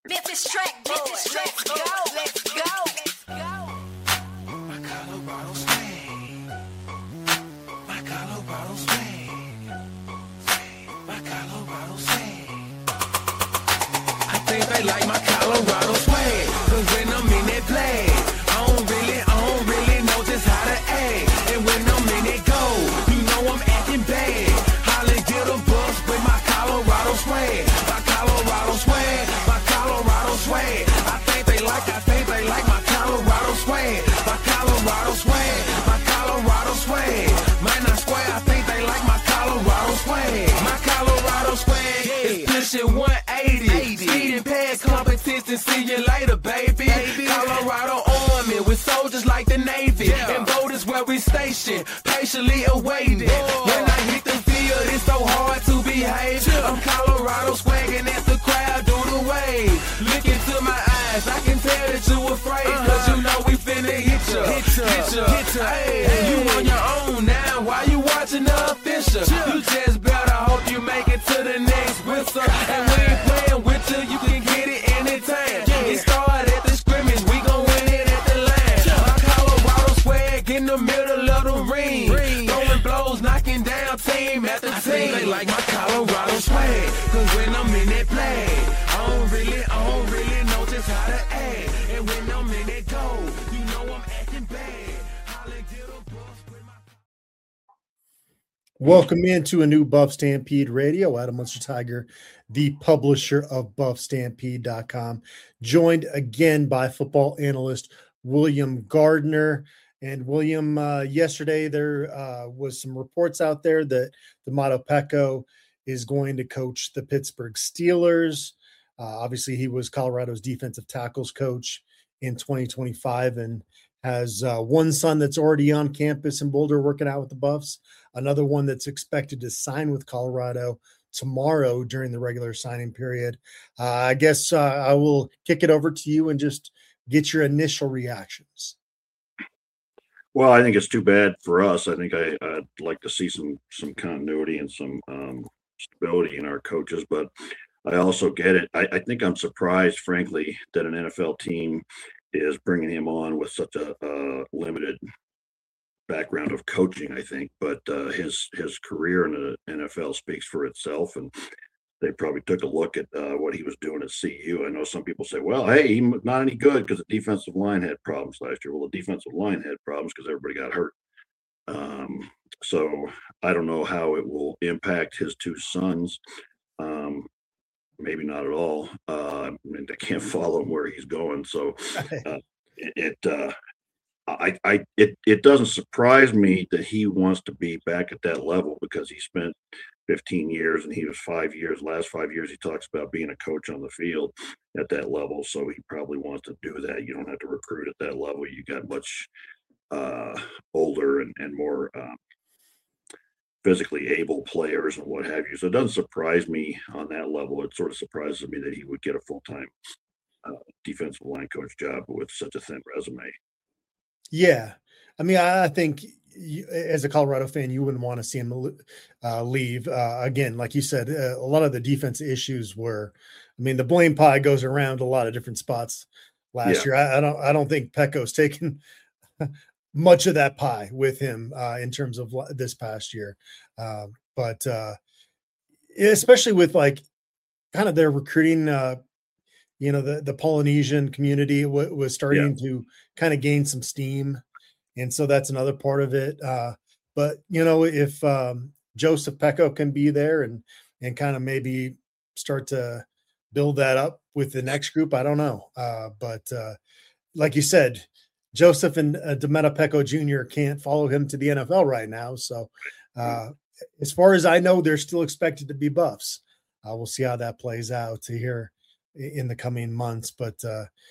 Memphis track boys, let's go, let's go, let's go. My Colorado swag. My Colorado swag. My Colorado swag. I think they like my Colorado swag. Cause when I'm in that play, I don't really know just how to act. And when I'm in that go, you know I'm acting bad. Holly get a bus with my Colorado swag. My Colorado swag. My Colorado swag. I think they like my Colorado swag. My Colorado swag. My Colorado swag. Man, I swear I think they like my Colorado swag. My Colorado swag is pushing 180. Speeding past competition, see you later, baby. Colorado Army with soldiers like the Navy. And voters where we stationed, patiently awaiting. When I hit the field, it's so hard to behave. I'm Colorado swagging at the crowd, do the wave. Look into my eyes, I can tell that you afraid. Cause you know we finna hit ya. Hey, you on your own now, why you watching the official? You just better hope you make it to the next whistle. And we ain't playing with you can get it anytime. It started at the scrimmage, we gon' win it at the line. My Colorado swag in the middle of the ring. Throwing blows, knocking down team after team. They like my Colorado swag. Cause when I'm in that play, I don't really know just how to act. And when I'm in that goal, you know I'm acting bad. Holly get a bus with my Welcome into a new Buff Stampede Radio. Adam Munster Tiger, the publisher of BuffStampede.com, joined again by football analyst William Gardner. And William, yesterday there was some reports out there that Domata Peko is going to coach the Pittsburgh Steelers. Obviously, he was Colorado's defensive tackles coach in 2025 and has one son that's already on campus in Boulder working out with the Buffs, another one that's expected to sign with Colorado tomorrow during the regular signing period. I guess I will kick it over to you and just get your initial reactions. Well, I think it's too bad for us. I think I'd like to see some continuity and some stability in our coaches, but I also get it. I think I'm surprised, frankly, that an NFL team is bringing him on with such a limited background of coaching, I think. But his career in the NFL speaks for itself, and they probably took a look at what he was doing at CU. I know some people say, well, hey, he's not any good because the defensive line had problems last year. Well, the defensive line had problems because everybody got hurt. So I don't know how it will impact his two sons. Maybe not at all. I mean, they can't follow him where he's going. So it doesn't surprise me that he wants to be back at that level because he spent 15 years and he was 5 years. Last 5 years, he talks about being a coach on the field at that level. So he probably wants to do that. You don't have to recruit at that level. You got much older and more physically able players and what have you. So it doesn't surprise me on that level. It sort of surprises me that he would get a full-time defensive line coach job with such a thin resume. Yeah. I mean, I think as a Colorado fan, you wouldn't want to see him leave. Again, like you said, a lot of the defense issues were, I mean, the blame pie goes around a lot of different spots last year. I don't think Peko's taken much of that pie with him in terms of this past year. But especially with like kind of their recruiting, the Polynesian community was starting to kind of gain some steam. And so that's another part of it. But, if Joseph Peko can be there and kind of maybe start to build that up with the next group, I don't know. But like you said, Joseph and Domata Peko Jr. can't follow him to the NFL right now. So as far as I know, they're still expected to be Buffs. We'll see how that plays out here in the coming months. But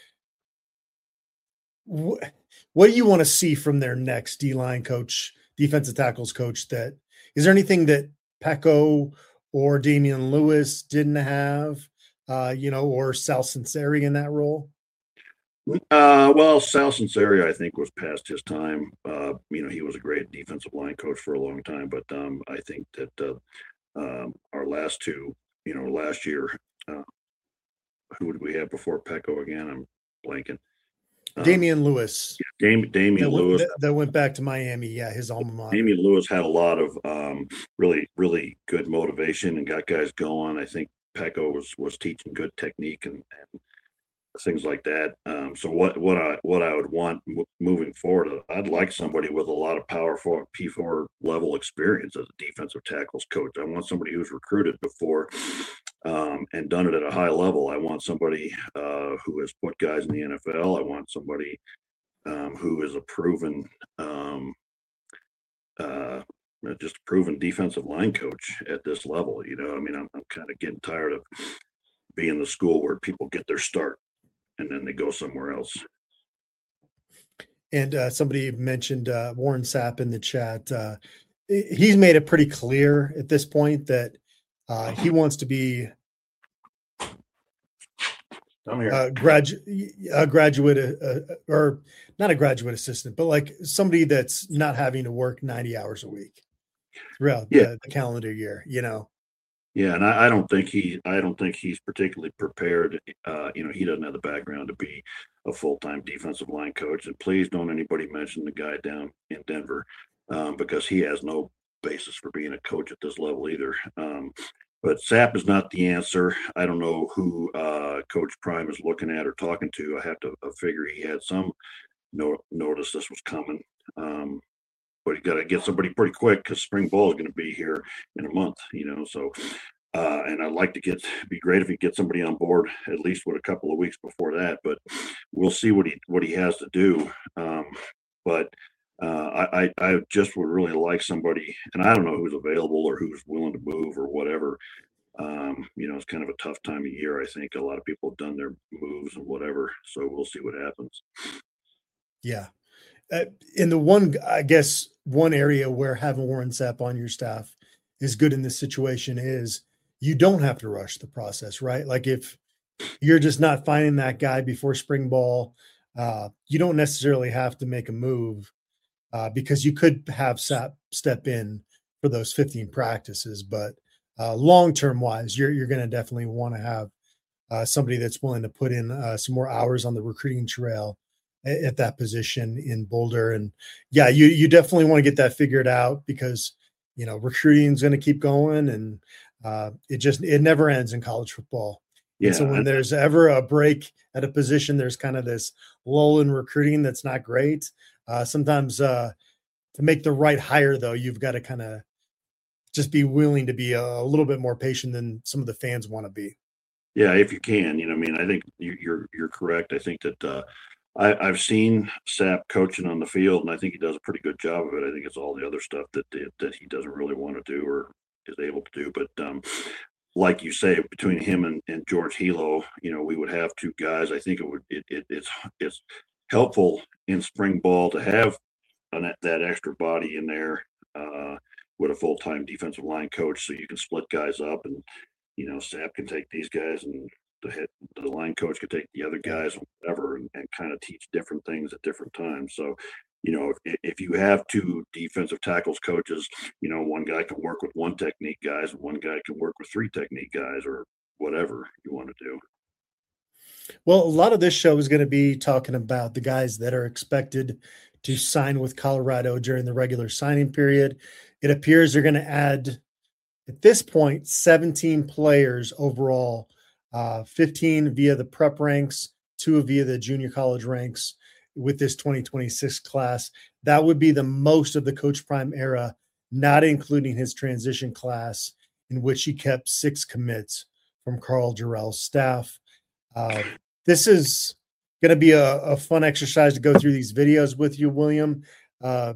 what do you want to see from their next D-line coach, defensive tackles coach? That is there anything that Peko or Damian Lewis didn't have, or Sal Sunseri in that role? Well, Sal Sunseri, I think, was past his time. He was a great defensive line coach for a long time, but I think that our last two, last year, who did we have before Pecco again? I'm blanking. Damian Lewis. Damian Lewis. That went back to Miami. Yeah, his alma mater. Damian Lewis had a lot of really, really good motivation and got guys going. I think Pecco was teaching good technique and things like that. So what I would want moving forward, I'd like somebody with a lot of power for P4 level experience as a defensive tackles coach. I want somebody who's recruited before and done it at a high level. I want somebody who has put guys in the NFL. I want somebody who is a proven just a proven defensive line coach at this level. You know, I mean, I'm kind of getting tired of being the school where people get their start and then they go somewhere else. And somebody mentioned Warren Sapp in the chat. He's made it pretty clear at this point that he wants to be a graduate or not a graduate assistant, but like somebody that's not having to work 90 hours a week throughout the calendar year, you know? Yeah, and I don't think he's particularly prepared. You know, he doesn't have the background to be a full-time defensive line coach. And please don't anybody mention the guy down in Denver because he has no basis for being a coach at this level either. But Sapp is not the answer. I don't know who Coach Prime is looking at or talking to. I have to figure he had some notice this was coming. But you got to get somebody pretty quick because spring ball is going to be here in a month, you know. So, and I'd like to be great if you get somebody on board at least with a couple of weeks before that. But we'll see what he has to do. But I just would really like somebody, and I don't know who's available or who's willing to move or whatever. You know, it's kind of a tough time of year. I think a lot of people have done their moves and whatever. So we'll see what happens. Yeah. In the one area where having Warren Sapp on your staff is good in this situation is you don't have to rush the process, right? Like if you're just not finding that guy before spring ball, you don't necessarily have to make a move because you could have Sapp step in for those 15 practices. But long-term wise, you're going to definitely want to have somebody that's willing to put in some more hours on the recruiting trail at that position in Boulder. And yeah, you definitely want to get that figured out because, you know, recruiting is going to keep going and it never ends in college football. Yeah. And so when there's ever a break at a position, there's kind of this lull in recruiting that's not great. Sometimes to make the right hire though, you've got to kind of just be willing to be a little bit more patient than some of the fans want to be. Yeah, if you can, you know, I mean, I think you're correct. I think that I've seen Sapp coaching on the field, and I think he does a pretty good job of it. I think it's all the other stuff that he doesn't really want to do or is able to do. But like you say, between him and George Hilo, you know, we would have two guys. I think it's helpful in spring ball to have that extra body in there with a full-time defensive line coach, so you can split guys up, and you know, Sapp can take these guys and the line coach could take the other guys or whatever and kind of teach different things at different times. So, you know, if you have two defensive tackles coaches, you know, one guy can work with one technique guys and one guy can work with three technique guys or whatever you want to do. Well, a lot of this show is going to be talking about the guys that are expected to sign with Colorado during the regular signing period. It appears they're going to add, at this point, 17 players overall. 15 via the prep ranks, 2 via the junior college ranks with this 2026 class. That would be the most of the Coach Prime era, not including his transition class in which he kept 6 commits from Carl Jarrell's staff. This is going to be a fun exercise to go through these videos with you, William. The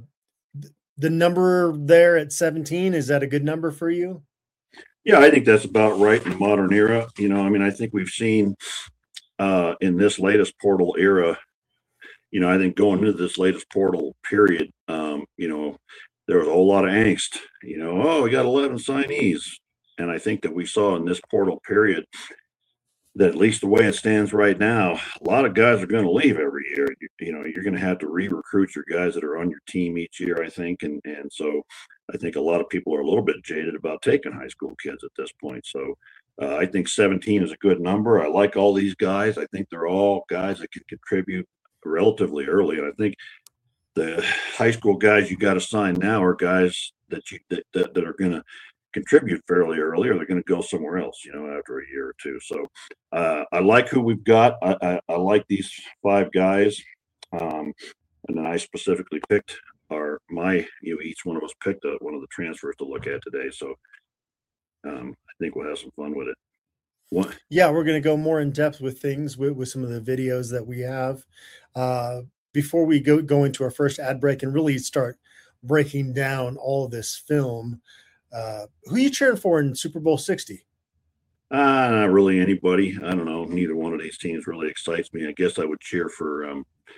number there at 17, is that a good number for you? Yeah, I think that's about right in the modern era. You know, I mean, I think we've seen in this latest portal era, you know, I think going into this latest portal period, you know, there was a whole lot of angst, you know, oh, we got 11 signees. And I think that we saw in this portal period that at least the way it stands right now, a lot of guys are going to leave every year. You know, you're going to have to re-recruit your guys that are on your team each year, I think. And so I think a lot of people are a little bit jaded about taking high school kids at this point. So I think 17 is a good number. I like all these guys. I think they're all guys that can contribute relatively early. And I think the high school guys you got to sign now are guys that are going to contribute fairly early, or they're going to go somewhere else, after a year or two. So I like who we've got. I like these 5 guys, and then I specifically picked each one of us picked one of the transfers to look at today. So I think we'll have some fun with it. What? Yeah, we're going to go more in depth with things with some of the videos that we have. Before we go into our first ad break and really start breaking down all of this film, who are you cheering for in Super Bowl 60? Not really anybody. I don't know. Neither one of these teams really excites me. I guess I would cheer for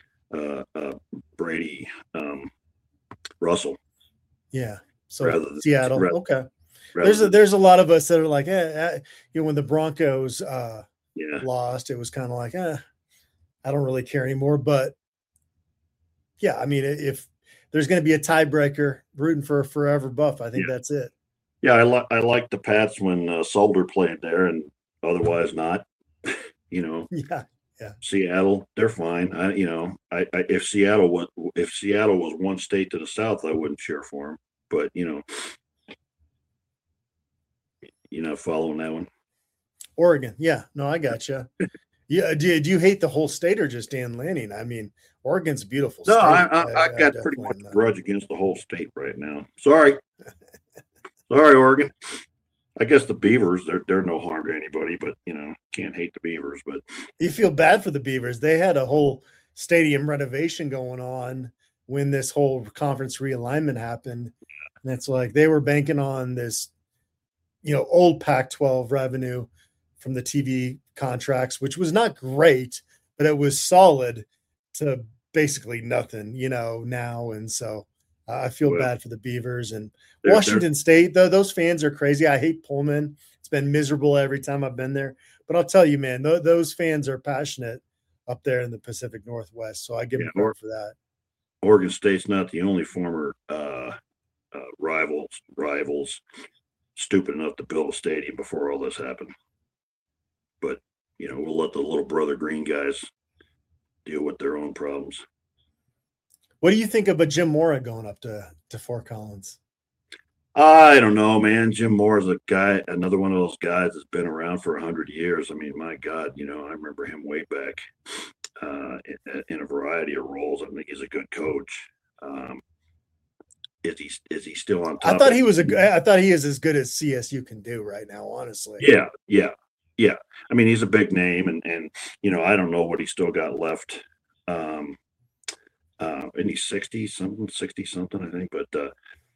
Brady, Russell. Yeah. So Seattle. Okay. There's a lot of us that are like, when the Broncos lost, it was kind of like, I don't really care anymore. But yeah, I mean, if there's going to be a tiebreaker, rooting for Forever Buff, I think that's it. Yeah, I like the Pats when Solder played there, and otherwise not. Yeah. Seattle, they're fine. If Seattle was one state to the south, I wouldn't cheer for them. But you're not following that one. Oregon, yeah, no, I got you. Yeah, do you hate the whole state or just Dan Lanning? I mean, Oregon's a beautiful state. No, I got pretty much a grudge against the whole state right now. Sorry, Oregon. I guess the Beavers, they're no harm to anybody, but can't hate the Beavers. But you feel bad for the Beavers. They had a whole stadium renovation going on when this whole conference realignment happened, and it's like they were banking on this, old Pac-12 revenue from the TV contracts, which was not great, but it was solid to basically nothing, now. And so I feel bad for the Beavers and Washington State, though. Those fans are crazy. I hate Pullman. It's been miserable every time I've been there. But I'll tell you, man, those fans are passionate up there in the Pacific Northwest. So I give them credit for that. Oregon State's not the only former rivals stupid enough to build a stadium before all this happened. But, we'll let the little brother green guys deal with their own problems. What do you think of a Jim Mora going up to Fort Collins? I don't know, man. Jim Moore is another one of those guys that's been around for 100 years. I mean, my God, I remember him way back in a variety of roles. I think he's a good coach. Is he still on top? I thought he is as good as CSU can do right now, honestly. Yeah. I mean, he's a big name, and I don't know what he's still got left. And he's 60 something, I think, but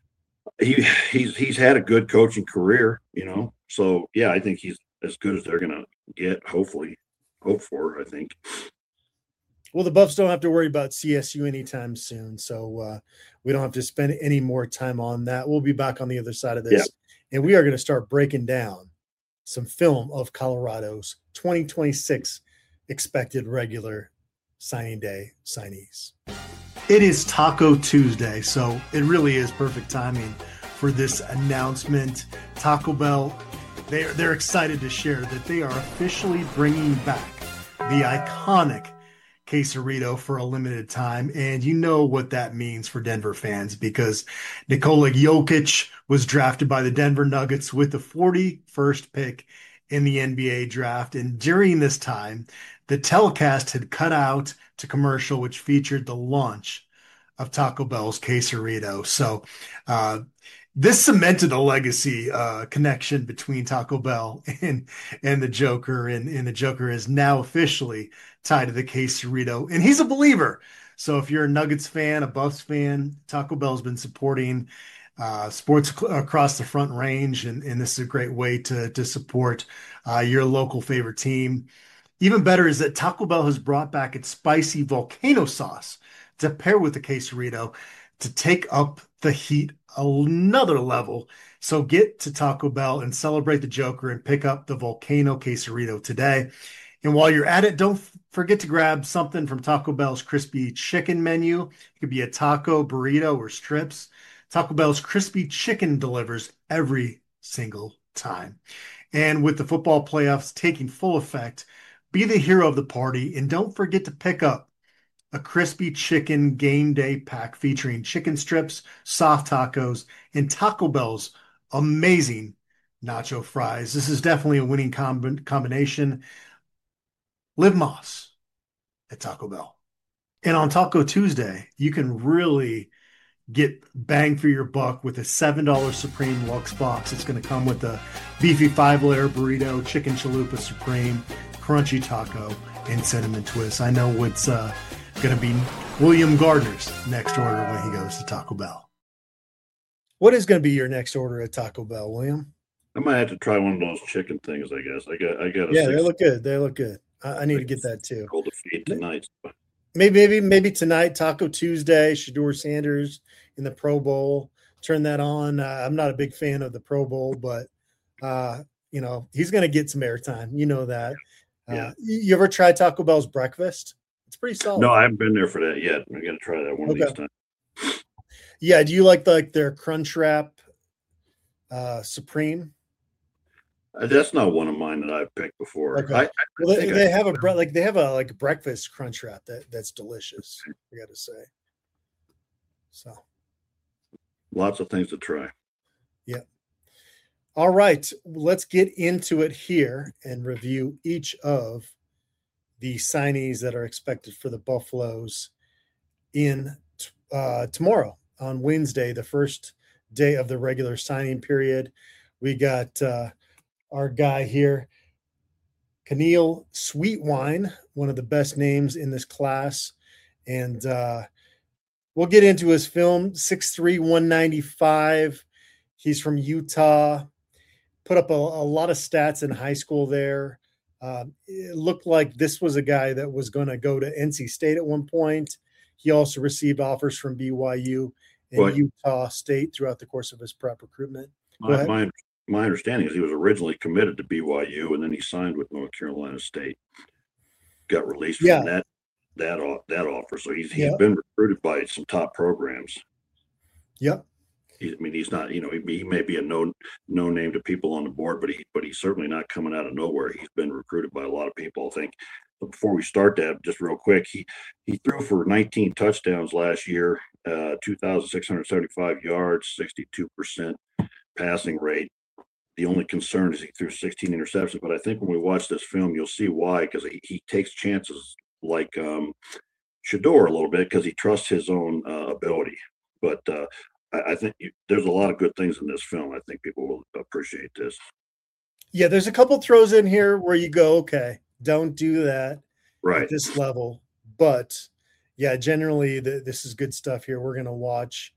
he's had a good coaching career, so yeah, I think he's as good as they're gonna get, hope for, I think. Well, the Buffs don't have to worry about CSU anytime soon, so we don't have to spend any more time on that. We'll be back on the other side of this, and we are going to start breaking down some film of Colorado's 2026 expected regular signing day signees. It is Taco Tuesday, so it really is perfect timing for this announcement. Taco Bell, they're excited to share that they are officially bringing back the iconic quesarito for a limited time, and you know what that means for Denver fans, because Nikola Jokic was drafted by the Denver Nuggets with the 41st pick in the NBA draft, and during this time, the telecast had cut out to commercial, which featured the launch of Taco Bell's quesarito. So this cemented a legacy connection between Taco Bell and the Joker, and the Joker is now officially tied to the quesarito, and he's a believer. So if you're a Nuggets fan, a Buffs fan, Taco Bell's been supporting sports across the Front Range, and this is a great way to support your local favorite team. Even better is that Taco Bell has brought back its spicy volcano sauce to pair with the quesarito to take up the heat another level. So get to Taco Bell and celebrate the Joker and pick up the volcano quesarito today. And while you're at it, don't forget to grab something from Taco Bell's crispy chicken menu. It could be a taco, burrito, or strips. Taco Bell's crispy chicken delivers every single time. And with the football playoffs taking full effect, be the hero of the party and don't forget to pick up a crispy chicken game day pack featuring chicken strips, soft tacos, and Taco Bell's amazing nacho fries. This is definitely a winning combination. Live Moss at Taco Bell. And on Taco Tuesday, you can really get bang for your buck with a $7 Supreme Lux box. It's going to come with the beefy 5-layer burrito, chicken chalupa Supreme, crunchy taco, and cinnamon twist. I know it's going to be William Gardner's next order when he goes to Taco Bell. What is going to be your next order at Taco Bell, William? I might have to try one of those chicken things. I guess I got. Yeah, they look good. They look good. I need to get that too. Gold to feed tonight. Maybe tonight, Taco Tuesday, Shedeur Sanders in the Pro Bowl. Turn that on. I'm not a big fan of the Pro Bowl, but he's going to get some airtime. You know that. Yeah. You ever tried Taco Bell's breakfast? It's pretty solid. No, I haven't been there for that yet. I'm going to try that one of these times. Yeah. Do you like their Crunchwrap Supreme? That's not one of mine that I've picked before. Okay. They have a breakfast Crunchwrap that's delicious. I got to say. So, lots of things to try. Yeah. All right, let's get into it here and review each of the signees that are expected for the Buffaloes in tomorrow on Wednesday, the first day of the regular signing period. We got our guy here, Keneal Sweetwine, one of the best names in this class. And we'll get into his film, 6'3", 195. He's from Utah. Put up a lot of stats in high school there. It looked like this was a guy that was going to go to NC State at one point. He also received offers from BYU and Utah State throughout the course of his prep recruitment. My understanding is he was originally committed to BYU, and then he signed with North Carolina State. Got released from that offer. So he's been recruited by some top programs. Yep. He's not, he may be a no name to people on the board, but he's certainly not coming out of nowhere. He's been recruited by a lot of people, I think. But before we start that, just real quick, he threw for 19 touchdowns last year, 2,675 yards, 62% passing rate. The only concern is he threw 16 interceptions. But I think when we watch this film, you'll see why, because he takes chances like Shedeur a little bit because he trusts his own ability. But I think there's a lot of good things in this film. I think people will appreciate this. Yeah, there's a couple throws in here where you go, okay, don't do that at this level. But, yeah, generally this is good stuff here. We're going to watch.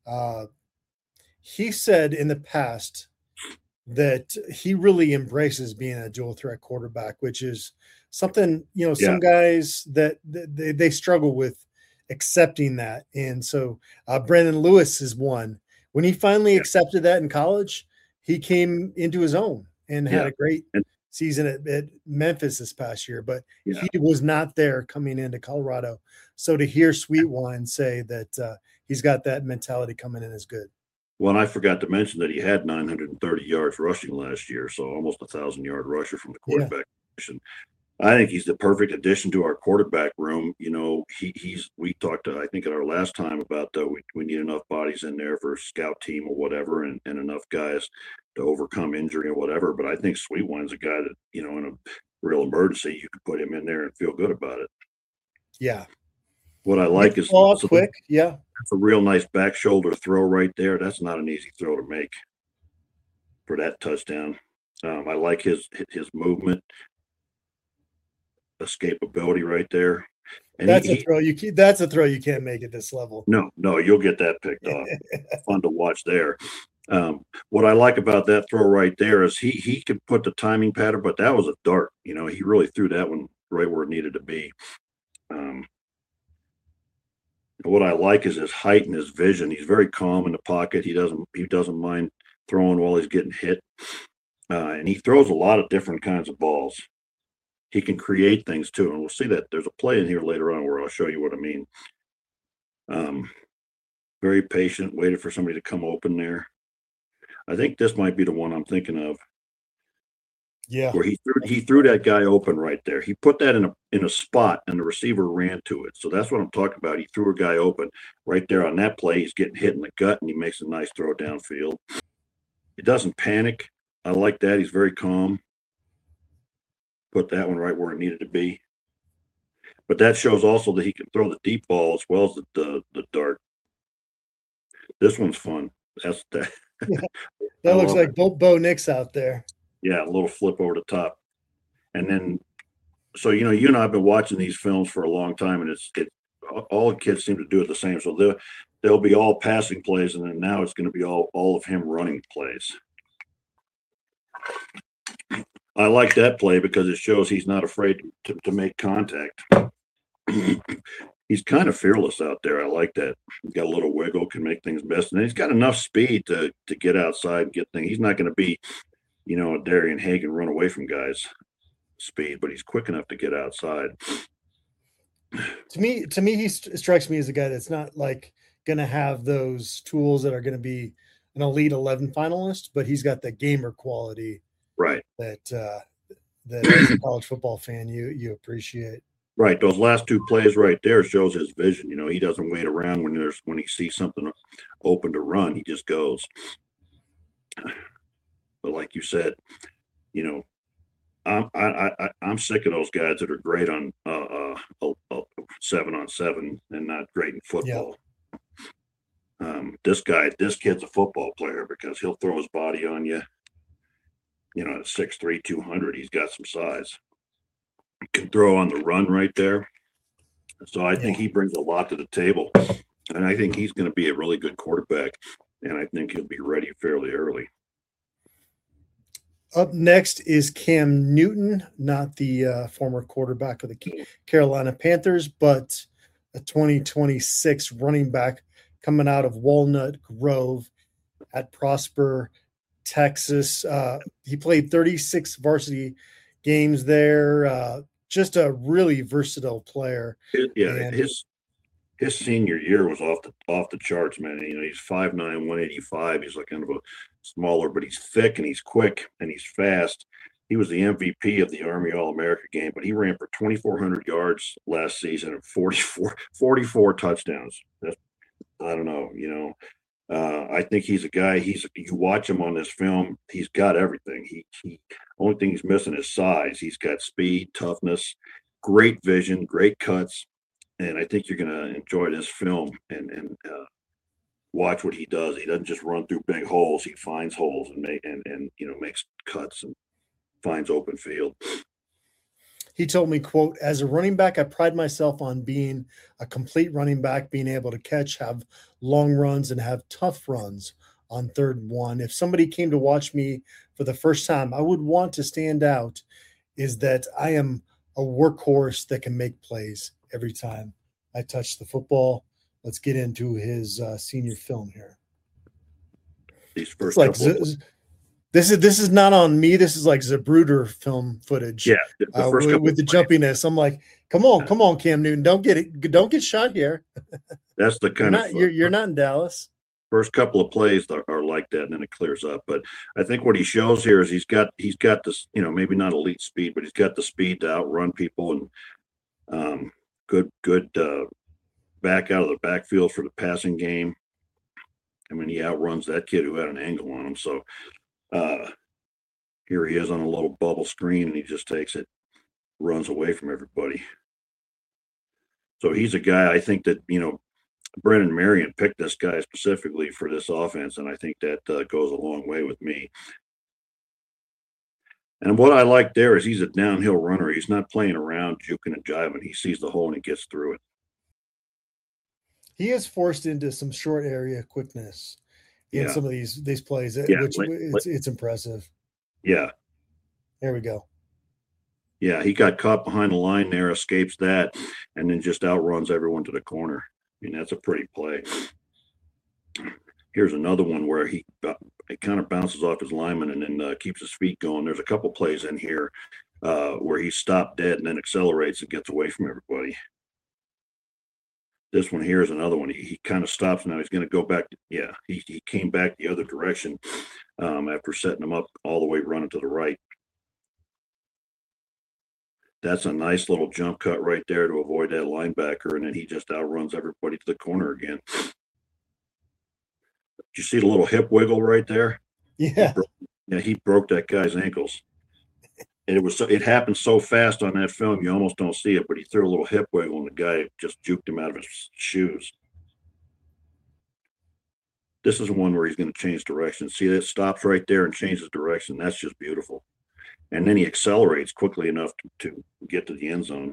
He said in the past that he really embraces being a dual threat quarterback, which is something, some guys that they struggle with accepting that. And so Brandon Lewis is one. When he finally accepted that in college, he came into his own and had a great season at Memphis this past year, but he was not there coming into Colorado. So to hear Sweetwine say that he's got that mentality coming in is good. Well, and I forgot to mention that he had 930 yards rushing last year, so almost 1,000-yard rusher from the quarterback position. I think he's the perfect addition to our quarterback room. We talked, I think, at our last time about we need enough bodies in there for a scout team or whatever, and enough guys to overcome injury or whatever. But I think Sweetwine's a guy that, in a real emergency, you could put him in there and feel good about it. Yeah. What I like is quick. Yeah. That's a real nice back shoulder throw right there. That's not an easy throw to make for that touchdown. I like his movement. Escapability right there. And that's a throw you can't make at this level. No, you'll get that picked off. Fun to watch there. What I like about that throw right there is he could put the timing pattern, but that was a dart. He really threw that one right where it needed to be. What I like is his height and his vision. He's very calm in the pocket. He doesn't mind throwing while he's getting hit. And he throws a lot of different kinds of balls. He can create things too. And we'll see that there's a play in here later on where I'll show you what I mean. Very patient, waited for somebody to come open there. I think this might be the one I'm thinking of. Yeah. where he threw that guy open right there. He put that in a spot, and the receiver ran to it. So that's what I'm talking about. He threw a guy open right there on that play. He's getting hit in the gut, and he makes a nice throw downfield. He doesn't panic. I like that. He's very calm. Put that one right where it needed to be. But that shows also that he can throw the deep ball as well as the dart. This one's fun. That's that. That looks like Bo Nix out there. Yeah, a little flip over the top. And then, so, you and I have been watching these films for a long time, and it's all the kids seem to do it the same. So they'll be all passing plays, and then now it's going to be all of him running plays. I like that play because it shows he's not afraid to make contact. He's kind of fearless out there. I like that. He's got a little wiggle, can make things best. And he's got enough speed to get outside and get things. He's not going to be, a Darian Hagan run away from guys speed, but he's quick enough to get outside. To me, he strikes me as a guy that's not like going to have those tools that are going to be an elite 11 finalist, but he's got the gamer quality, right? That as a college football fan, you appreciate. Right. Those last two plays right there shows his vision. He doesn't wait around when he sees something open to run. He just goes. But like you said, I'm sick of those guys that are great on 7-on-7 and not great in football. Yeah. This kid's a football player because he'll throw his body on you. At 6'3", 200, he's got some size. Can throw on the run right there. So I think he brings a lot to the table. And I think he's going to be a really good quarterback. And I think he'll be ready fairly early. Up next is Cam Newton, not the former quarterback of the Carolina Panthers, but a 2026 running back coming out of Walnut Grove at Prosper, Texas. He played 36 varsity games there. Just a really versatile player. His senior year was off the charts, man. He's 5'9", 185. He's like kind of a smaller, but he's thick and he's quick and he's fast. He was the MVP of the Army All-America game, but he ran for 2,400 yards last season and 44 touchdowns. I don't know, I think he's a guy. You watch him on this film. He's got everything. He only thing he's missing is size. He's got speed, toughness, great vision, great cuts, and I think you're going to enjoy this film and watch what he does. He doesn't just run through big holes. He finds holes and makes cuts and finds open field. He told me, quote, "As a running back, I pride myself on being a complete running back, being able to catch, have long runs, and have tough runs on third one. If somebody came to watch me for the first time, I would want to stand out is that I am a workhorse that can make plays every time I touch the football." Let's get into his senior film here. These first This is not on me. This is like Zapruder film footage. Yeah, with the jumpiness. I'm like, come on, Cam Newton, don't get shot here. That's the kind you're not in Dallas. First couple of plays are like that, and then it clears up. But I think what he shows here is he's got this, maybe not elite speed, but he's got the speed to outrun people and good back out of the backfield for the passing game. I mean, he outruns that kid who had an angle on him. So here he is on a little bubble screen, and he just takes it, runs away from everybody. So he's a guy, I think that, Brennan Marion picked this guy specifically for this offense, and I think that goes a long way with me. And what I like there is he's a downhill runner. He's not playing around, juking and jiving. He sees the hole and he gets through it. He is forced into some short area quickness in some of these plays, it's impressive. Yeah. There we go. Yeah, he got caught behind the line there, escapes that, and then just outruns everyone to the corner. I mean, that's a pretty play. Here's another one where it kind of bounces off his lineman and then keeps his feet going. There's a couple plays in here where he stopped dead and then accelerates and gets away from everybody. This one here is another one. He kind of stops now. He's going to go back. He came back the other direction after setting him up all the way running to the right. That's a nice little jump cut right there to avoid that linebacker, and then he just outruns everybody to the corner again. Did you see the little hip wiggle right there? Yeah. He broke that guy's ankles. And it happened so fast on that film, you almost don't see it, but he threw a little hip wiggle and the guy just juked him out of his shoes. This is one where he's going to change direction. See, that stops right there and changes direction. That's just beautiful. And then he accelerates quickly enough to get to the end zone.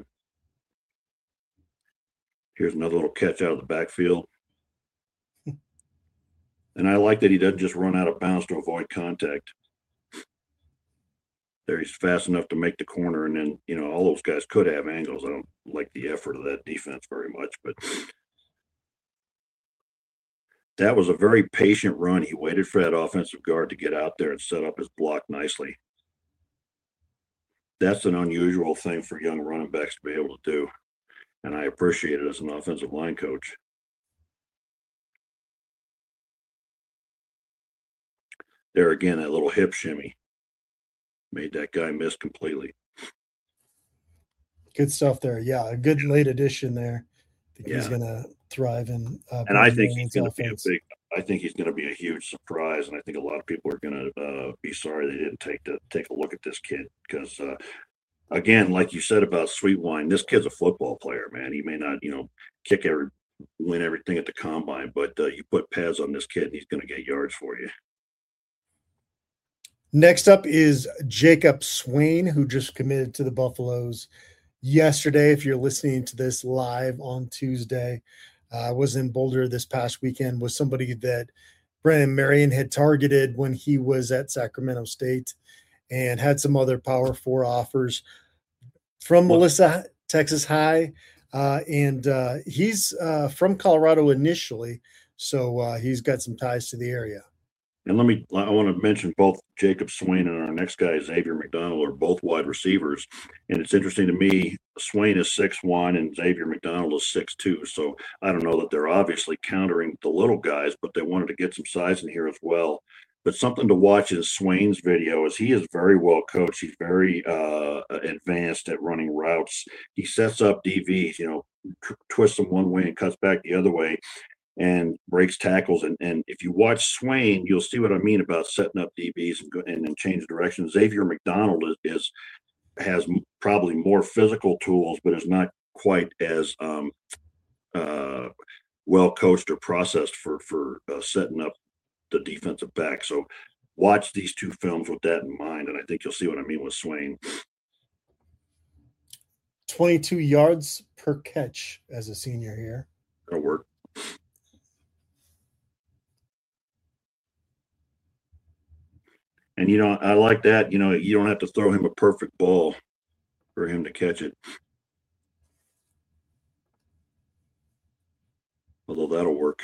Here's another little catch out of the backfield. And I like that he doesn't just run out of bounds to avoid contact. There, he's fast enough to make the corner, and then, all those guys could have angles. I don't like the effort of that defense very much, but that was a very patient run. He waited for that offensive guard to get out there and set up his block nicely. That's an unusual thing for young running backs to be able to do, and I appreciate it as an offensive line coach. There again, that little hip shimmy made that guy miss completely. Good stuff there. Yeah, a good late addition there. I think he's Yeah. going to thrive in And I think he's Marion's going to be offense. I think he's going to be a huge surprise, and I think a lot of people are going to be sorry they didn't take a look at this kid because, again, like you said about Sweetwine, this kid's a football player, man. He may not, win everything at the combine, but you put pads on this kid, and he's going to get yards for you. Next up is Jacob Swain, who just committed to the Buffaloes yesterday. If you're listening to this live on Tuesday, was in Boulder this past weekend, was somebody that Brennan Marion had targeted when he was at Sacramento State and had some other Power 4 offers from Melissa, Texas High. And he's from Colorado initially, so he's got some ties to the area. And I want to mention both Jacob Swain and our next guy, Xavier McDonald, are both wide receivers. And it's interesting to me, Swain is 6'1" and Xavier McDonald is 6'2". So I don't know that they're obviously countering the little guys, but they wanted to get some size in here as well. But something to watch in Swain's video is he is very well coached. He's very advanced at running routes. He sets up DVs, twists them one way and cuts back the other way, and breaks tackles. And if you watch Swain, you'll see what I mean about setting up DBs and then change direction. Xavier McDonald has probably more physical tools, but is not quite as well coached or processed for setting up the defensive back. So watch these two films with that in mind, and I think you'll see what I mean with Swain. 22 yards per catch as a senior here. That'll work. And, I like that. You don't have to throw him a perfect ball for him to catch it. Although that'll work.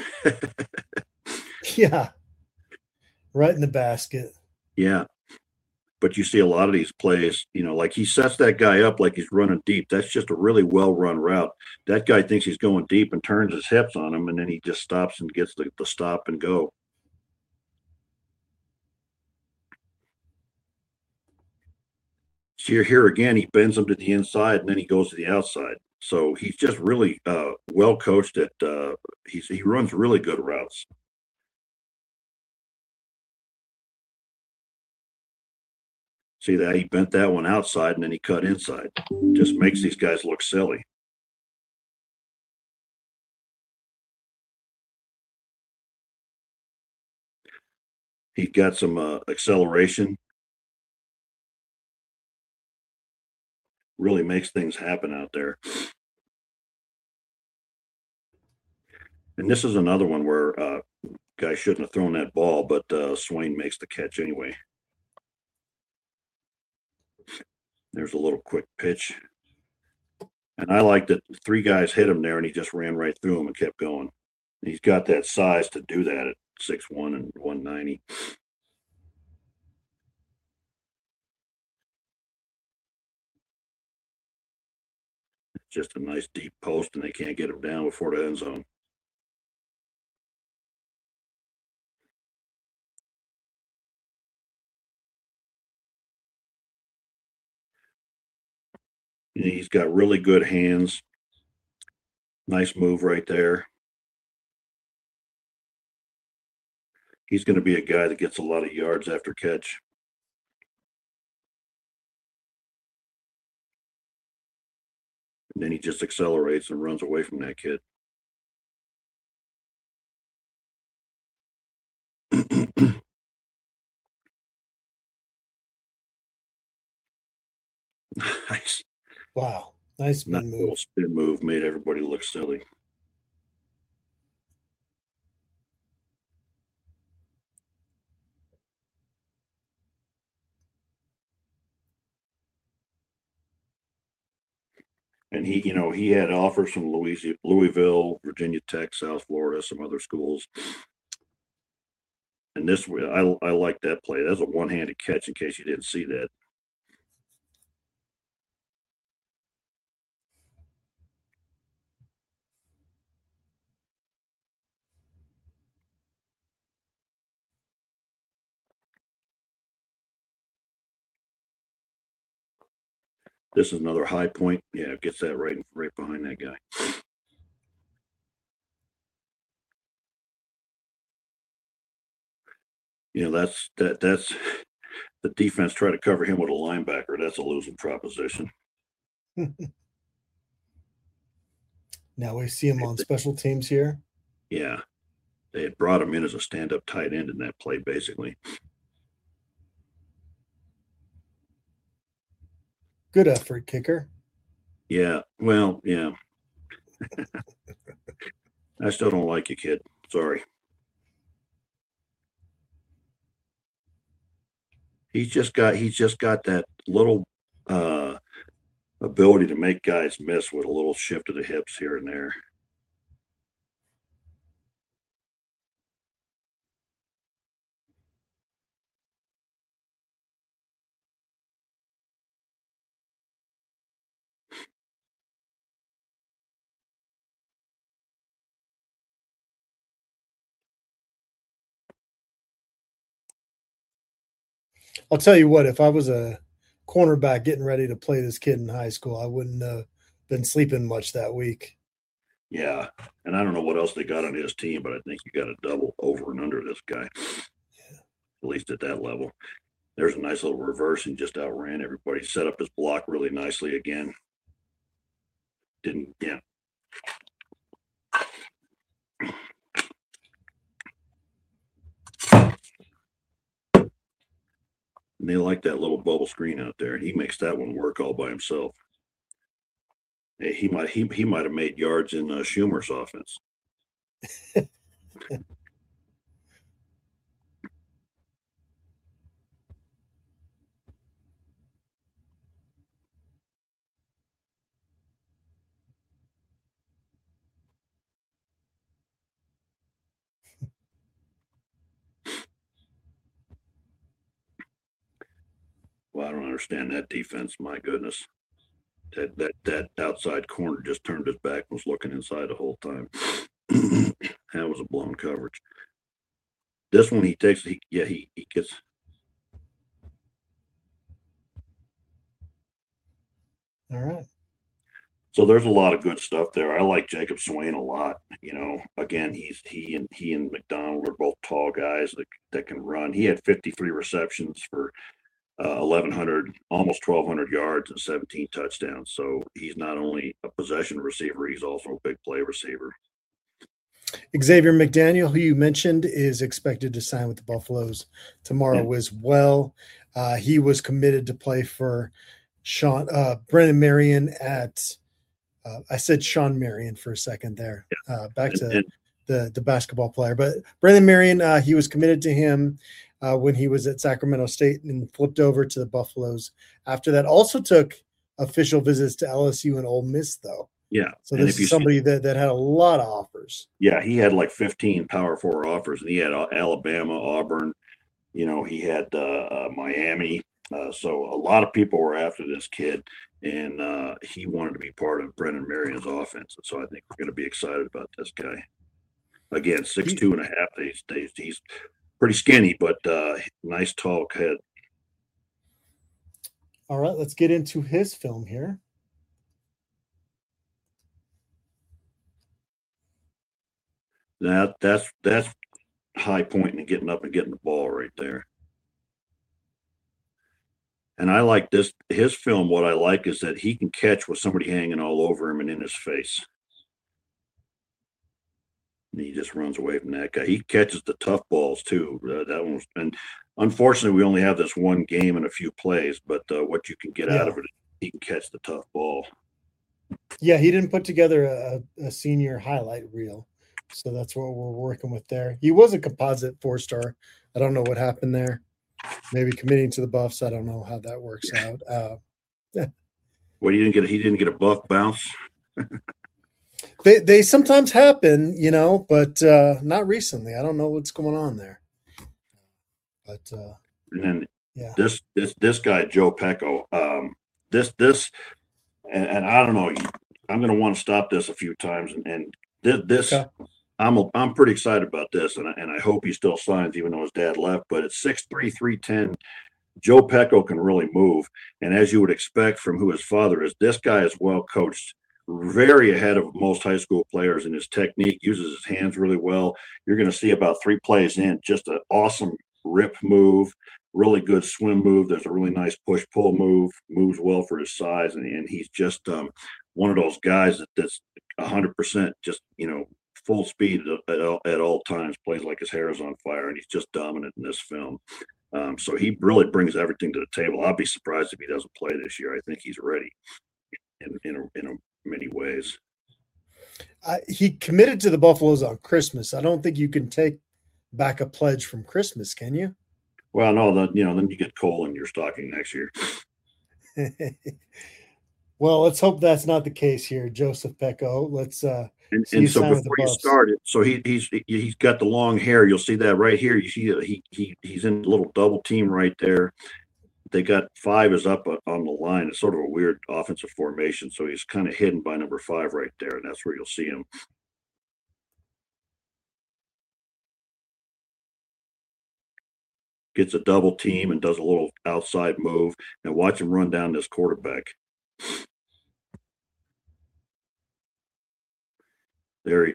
Yeah. Right in the basket. Yeah. But you see a lot of these plays, like he sets that guy up like he's running deep. That's just a really well-run route. That guy thinks he's going deep and turns his hips on him, and then he just stops and gets the stop and go. So you're here again, he bends him to the inside, and then he goes to the outside. So he's just really well coached at he runs really good routes. See that? He bent that one outside, and then he cut inside. Just makes these guys look silly. He's got some acceleration. Really makes things happen out there. And this is another one where guy shouldn't have thrown that ball, but Swain makes the catch anyway. There's a little quick pitch. And I like that 3 guys hit him there, and he just ran right through him and kept going. He's got that size to do that at 6'1" and 190. It's just a nice deep post, and they can't get him down before the end zone. He's got really good hands. Nice move right there. He's going to be a guy that gets a lot of yards after catch. And then he just accelerates and runs away from that kid. Nice. Wow. Nice spin Little move. spin move made everybody look silly. And he had offers from Louisville, Virginia Tech, South Florida, some other schools. And this, I like that play. That's a one-handed catch in case you didn't see that. This is another high point. Yeah, gets that right behind that guy. That's the defense try to cover him with a linebacker. That's a losing proposition. Now we see him on special teams here. Yeah. They had brought him in as a stand-up tight end in that play, basically. Good effort, kicker. Yeah. Well, yeah. I still don't like you, kid. Sorry. He's just got that little ability to make guys miss with a little shift of the hips here and there. I'll tell you what, if I was a cornerback getting ready to play this kid in high school, I wouldn't have been sleeping much that week. Yeah. And I don't know what else they got on his team, but I think you got a double over and under this guy. Yeah. At least at that level. There's a nice little reverse and just outran everybody. Set up his block really nicely again. Yeah. And they like that little bubble screen out there. He makes that one work all by himself. He might have made yards in Schumer's offense. Well, I don't understand that defense. My goodness. That outside corner just turned his back and was looking inside the whole time. That was a blown coverage. This one he gets. All right. So there's a lot of good stuff there. I like Jacob Swain a lot. Again, he and McDonald are both tall guys that can run. He had 53 receptions for 1,100, almost 1,200 yards and 17 touchdowns. So he's not only a possession receiver, he's also a big play receiver. Xavier McDaniel, who you mentioned, is expected to sign with the Buffaloes tomorrow as well. He was committed to play for Brennan Marion at I said Sean Marion for a second there. Back to the basketball player. But Brennan Marion, he was committed to him when he was at Sacramento State and flipped over to the Buffaloes. After that, also took official visits to LSU and Ole Miss, though. Yeah. So this is somebody that had a lot of offers. Yeah, he had like 15 Power 4 offers, and he had Alabama, Auburn. He had Miami. So a lot of people were after this kid, and he wanted to be part of Brennan Marion's offense. And so I think we're going to be excited about this guy. Again, 6'2" and a half. He's pretty skinny, but nice tall head. All right, let's get into his film here. That's high point and getting up and getting the ball right there. And I like this his film. What I like is that he can catch with somebody hanging all over him and in his face. And he just runs away from that guy. He catches the tough balls too. That one, and unfortunately, we only have this one game and a few plays. But what you can get out of it, he can catch the tough ball. Yeah, he didn't put together a senior highlight reel, so that's what we're working with there. He was a composite 4-star. I don't know what happened there. Maybe committing to the Buffs. I don't know how that works out. Well, he didn't get a Buff bounce. They sometimes happen, but not recently. I don't know what's going on there. But And then yeah, this guy Joe Pecco, and I don't know. I'm going to want to stop this a few times, and this. Okay. I'm pretty excited about this, and I hope he still signs, even though his dad left. But at 6'3", 310, Joe Pecco can really move, and as you would expect from who his father is, this guy is well coached, very ahead of most high school players in his technique. Uses his hands really well. You're going to see about 3 plays in, just an awesome rip move, really good swim move. There's a really nice push pull move. Moves well for his size, and he's just one of those guys that's 100% just full speed at all times, plays like his hair is on fire, and he's just dominant in this film. So he really brings everything to the table. I'll be surprised if he doesn't play this year. I think he's ready in many ways. he committed to the Buffaloes on Christmas. I don't think you can take back a pledge from Christmas, can you? Well, no, then you get coal in your stocking next year. Well, let's hope that's not the case here, Joseph Pecco. Let's And so before you started, so he's got the long hair. You'll see that right here. You see he's in a little double team right there. They got 5 is up on the line. It's sort of a weird offensive formation, so he's kind of hidden by number 5 right there, and that's where you'll see him. Gets a double team and does a little outside move, and watch him run down this quarterback. There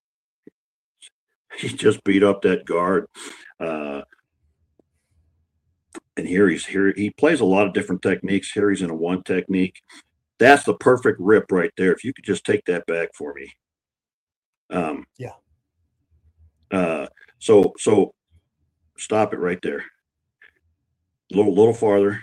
he just beat up that guard. And here he plays a lot of different techniques. Here he's in a 1 technique. That's the perfect rip right there. If you could just take that back for me. Yeah. So stop it right there. A little farther.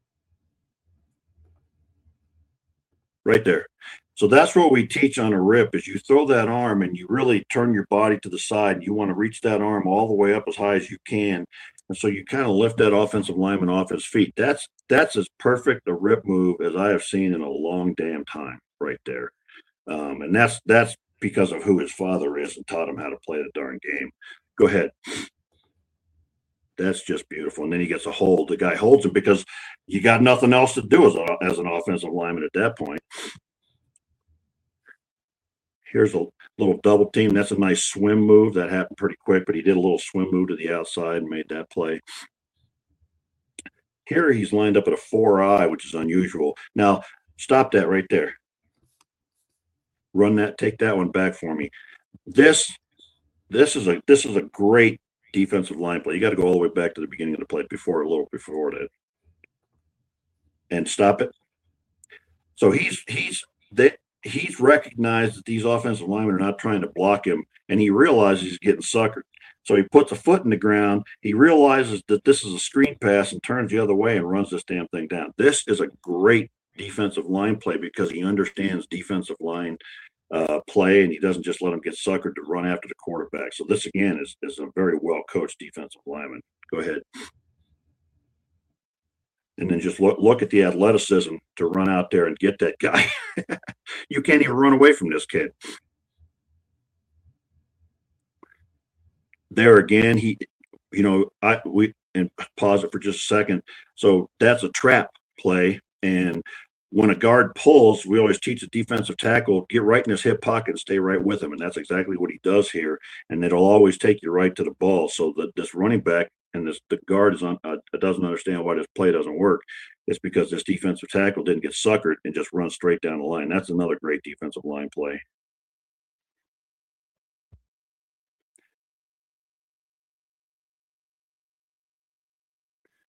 Right there. So that's what we teach on a rip is you throw that arm and you really turn your body to the side. And you want to reach that arm all the way up as high as you can. And so you kind of lift that offensive lineman off his feet. That's as perfect a rip move as I have seen in a long damn time right there. And that's because of who his father is and taught him how to play the darn game. Go ahead. That's just beautiful. And then he gets a hold. The guy holds him because you got nothing else to do as an offensive lineman at that point. Here's a little double team. That's a nice swim move. That happened pretty quick, but he did a little swim move to the outside and made that play. Here he's lined up at a 4-eye, which is unusual. Now, stop that right there. Run that, take that one back for me. This is a great defensive line play. You got to go all the way back to the beginning of the play a little before that. And stop it. So he's recognized that these offensive linemen are not trying to block him, and he realizes he's getting suckered. So he puts a foot in the ground. He realizes that this is a screen pass and turns the other way and runs this damn thing down. This is a great defensive line play because he understands defensive line play, and he doesn't just let him get suckered to run after the quarterback. So this, again, is a very well-coached defensive lineman. Go ahead. And then just look at the athleticism to run out there and get that guy. You can't even run away from this kid. There again, and pause it for just a second. So that's a trap play. And when a guard pulls, we always teach the defensive tackle, get right in his hip pocket and stay right with him. And that's exactly what he does here. And it'll always take you right to the ball. So that this running back and the guard doesn't understand why this play doesn't work. It's because this defensive tackle didn't get suckered and just run straight down the line. That's another great defensive line play.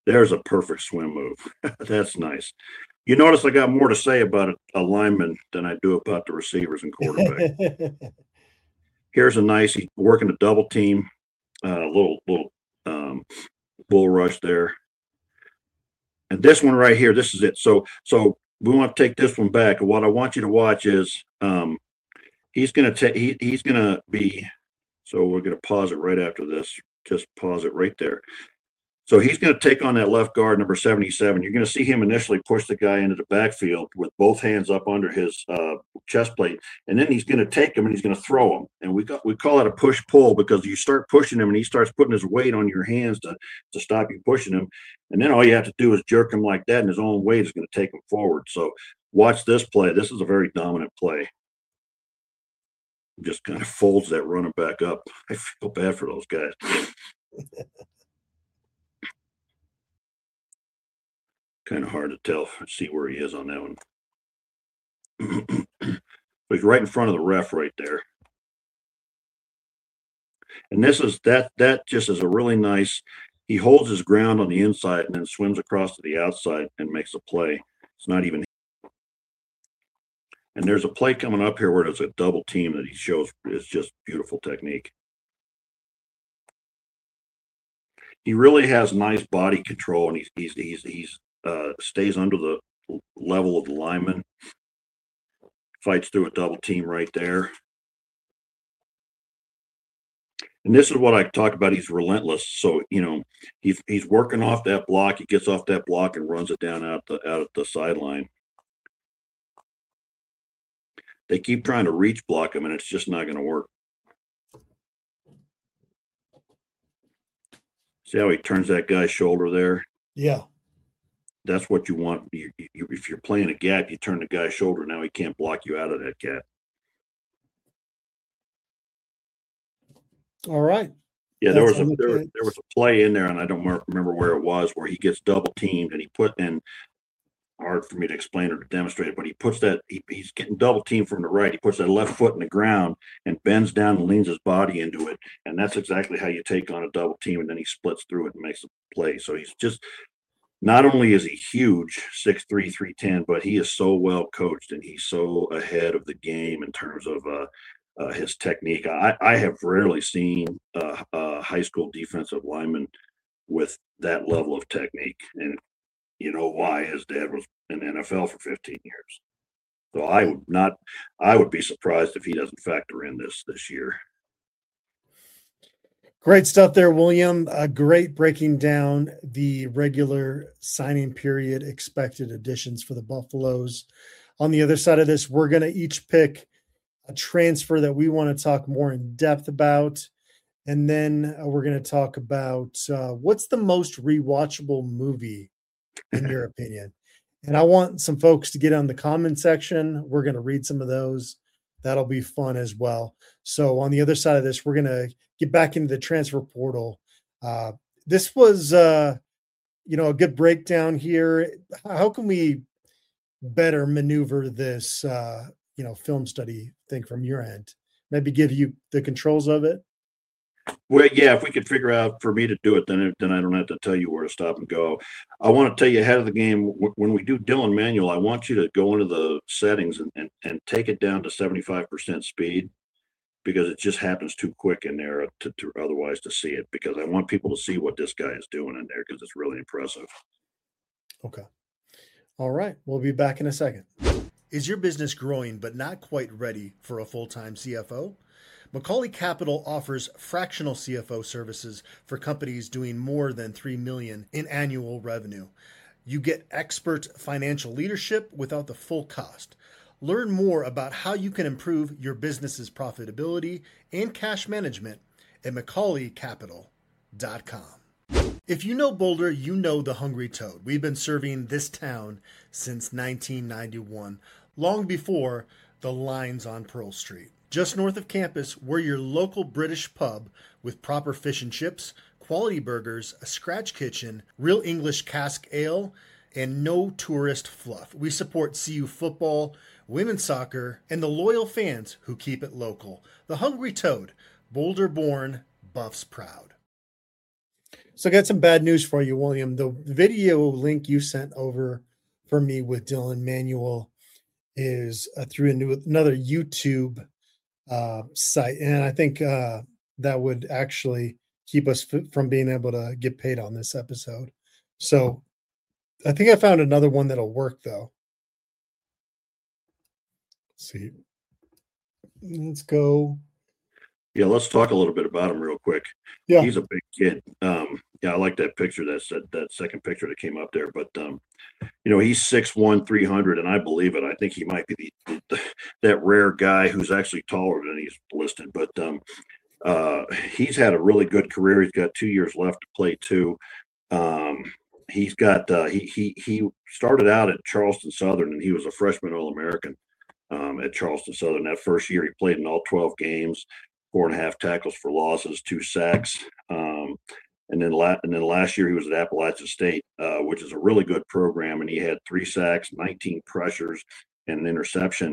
There's a perfect swim move. That's nice. You notice I got more to say about a lineman than I do about the receivers and quarterback. Here's a nice, he's working a double team, little bull rush there. And this one right here, this is it. So we want to take this one back. And what I want you to watch is he's going to take, he's going to be, so we're going to pause it right after this. Just pause it right there. So he's going to take on that left guard, number 77. You're going to see him initially push the guy into the backfield with both hands up under his chest plate, and then he's going to take him and he's going to throw him. And we call it a push-pull because you start pushing him and he starts putting his weight on your hands to stop you pushing him. And then all you have to do is jerk him like that, and his own weight is going to take him forward. So watch this play. This is a very dominant play. Just kind of folds that runner back up. I feel bad for those guys. Kind of hard to tell, see where he is on that one. But he's right in front of the ref right there. And this is that just is a really nice, he holds his ground on the inside and then swims across to the outside and makes a play. It's not even. And there's a play coming up here where there's a double team that he shows is just beautiful technique. He really has nice body control, and he's stays under the level of the lineman, fights through a double team right there. And this is what I talk about. He's relentless. So, you know, he's working off that block. He gets off that block and runs it down out at the sideline. They keep trying to reach block him, and it's just not going to work. See how he turns that guy's shoulder there? Yeah. That's what you want. If you're playing a gap, you turn the guy's shoulder. Now he can't block you out of that gap. All right. Yeah, there was a play in there, and I don't remember where it was, where he gets double teamed, and he put in. Hard for me to explain or to demonstrate it, but he puts that he's getting double teamed from the right. He puts that left foot in the ground and bends down and leans his body into it, and that's exactly how you take on a double team. And then he splits through it and makes a play. So he's just, not only is he huge, 6'3", 310, but he is so well coached and he's so ahead of the game in terms of his technique. I have rarely seen a high school defensive lineman with that level of technique. And you know why? His dad was in the NFL for 15 years. So I would be surprised if he doesn't factor in this year. Great stuff there, William. Great breaking down the regular signing period expected additions for the Buffaloes. On the other side of this, we're going to each pick a transfer that we want to talk more in depth about. And then we're going to talk about what's the most rewatchable movie in your opinion. And I want some folks to get on the comment section. We're going to read some of those. That'll be fun as well. So on the other side of this, we're going to get back into the transfer portal. This was, a good breakdown here. How can we better maneuver this, film study thing from your end? Maybe give you the controls of it. Well, yeah, if we could figure out for me to do it, then I don't have to tell you where to stop and go. I want to tell you ahead of the game, when we do Dylan Manual, I want you to go into the settings and take it down to 75% speed, because it just happens too quick in there to otherwise to see it, because I want people to see what this guy is doing in there, because it's really impressive. Okay. All right. We'll be back in a second. Is your business growing but not quite ready for a full-time CFO? Macaulay Capital offers fractional CFO services for companies doing more than $3 million in annual revenue. You get expert financial leadership without the full cost. Learn more about how you can improve your business's profitability and cash management at MacaulayCapital.com. If you know Boulder, you know the Hungry Toad. We've been serving this town since 1991, long before the lines on Pearl Street. Just north of campus, we're your local British pub with proper fish and chips, quality burgers, a scratch kitchen, real English cask ale, and no tourist fluff. We support CU football, women's soccer, and the loyal fans who keep it local. The Hungry Toad, Boulder born, Buffs proud. So I got some bad news for you, William. The video link you sent over for me with Dylan Manuel is through another YouTube site, and I think that would actually keep us from being able to get paid on this episode. So I think I found another one that'll work though. Let's see. Let's go. Yeah, let's talk a little bit about him real quick. Yeah. He's a big kid. Yeah, I like that picture. That second picture that came up there. But he's 6'1", 300, and I believe it. I think he might be that rare guy who's actually taller than he's listed. But he's had a really good career. He's got 2 years left to play too. He's got he started out at Charleston Southern, and he was a freshman All-American at Charleston Southern. That first year, he played in all 12 games, 4.5 tackles for losses, 2 sacks. And then last year he was at Appalachian State, which is a really good program, and he had 3 sacks, 19 pressures, and an interception.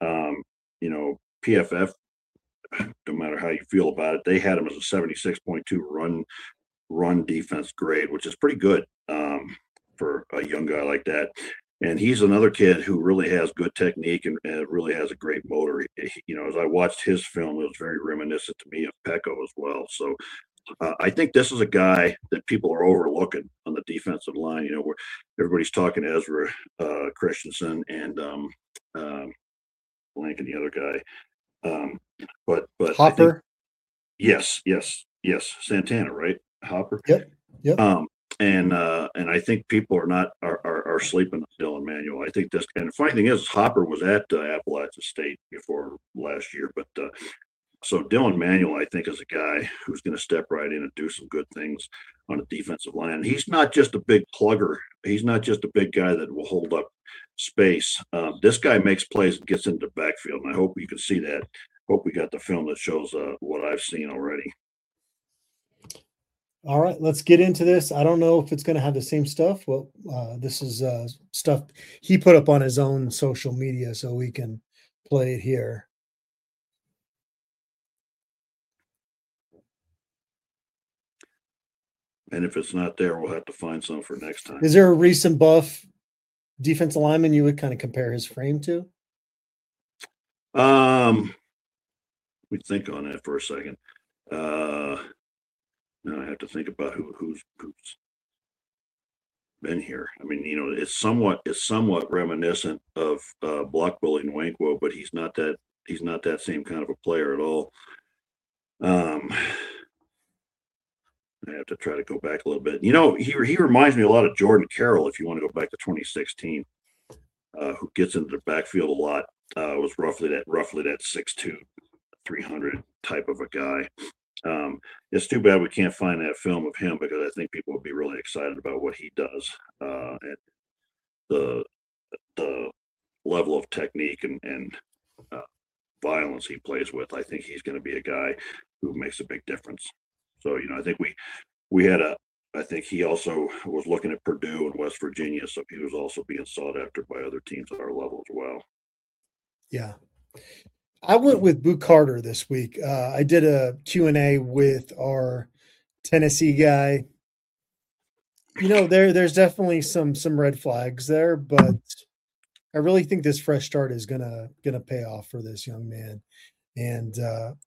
PFF, no matter how you feel about it, they had him as a 76.2 run defense grade, which is pretty good for a young guy like that. And he's another kid who really has good technique and really has a great motor. As I watched his film, it was very reminiscent to me of Pecco as well. So I think this is a guy that people are overlooking on the defensive line. Where everybody's talking Ezra Christensen and blank and the other guy. But Hopper. Yes, Santana, right? Hopper. Yep. And I think people are sleeping on Dylan Manuel. I think this, and the funny thing is, Hopper was at Appalachian State before last year, but so Dylan Manuel, I think, is a guy who's going to step right in and do some good things on the defensive line. And he's not just a big plugger. He's not just a big guy that will hold up space. This guy makes plays and gets into the backfield, and I hope you can see that. Hope we got the film that shows what I've seen already. All right, let's get into this. I don't know if it's going to have the same stuff. Well, this is stuff he put up on his own social media, so we can play it here. And if it's not there, we'll have to find some for next time. Is there a recent buff defensive lineman you would kind of compare his frame to? We think on that for a second. Now I have to think about who's been here. I mean, it's somewhat reminiscent of Block Bully Nwankwo, but he's not that same kind of a player at all. I have to try to go back a little bit. He reminds me a lot of Jordan Carroll, if you want to go back to 2016, who gets into the backfield a lot. Was roughly that 6'2", 300 type of a guy. It's too bad we can't find that film of him, because I think people would be really excited about what he does and the level of technique and violence he plays with. I think he's going to be a guy who makes a big difference. So, I think I think he also was looking at Purdue and West Virginia, so he was also being sought after by other teams at our level as well. Yeah. I went with Boo Carter this week. I did a Q&A with our Tennessee guy. There's definitely some red flags there, but I really think this fresh start is gonna pay off for this young man. And